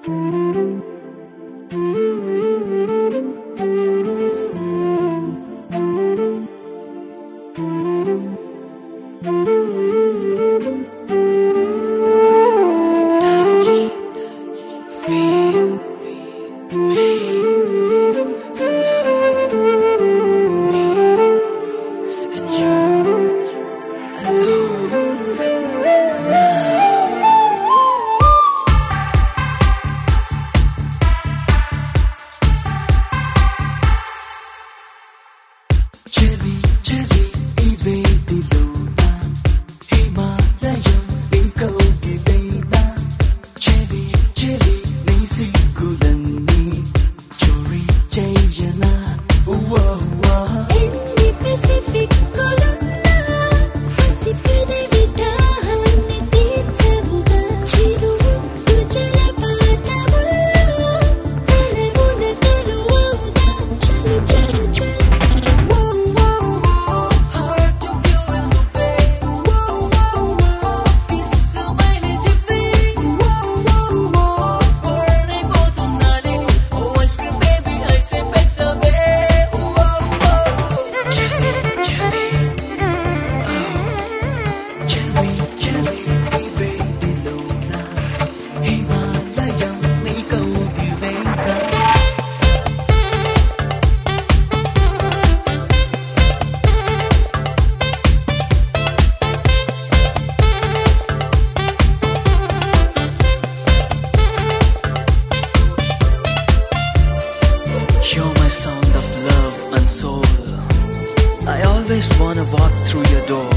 I always wanna walk through your door.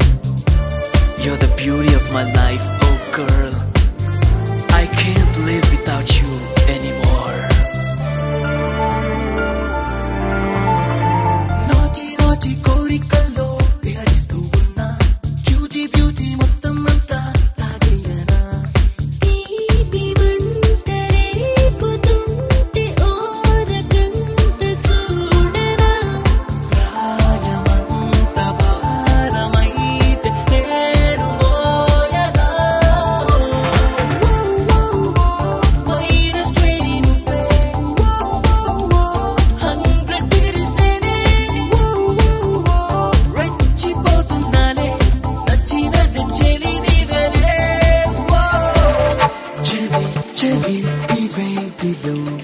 You're the beauty of my life, oh girl. I can't live without you anymore. Naughty, naughty కోరికల్లో విహరిస్తూ ఉన్నా beauty beauty మొత్తం అంతా తాగేయనా తీపి మంట రేపుతుంటే ఓరగంట చూడనా ప్రాయమంత భారమైతే నేను మోయనా -20 నువ్వే 100 degrees నేనే రెచ్చిపోతున్నానే నచ్చినది చెలి నీవెలే చెలి చెలి ఈ వేడిలో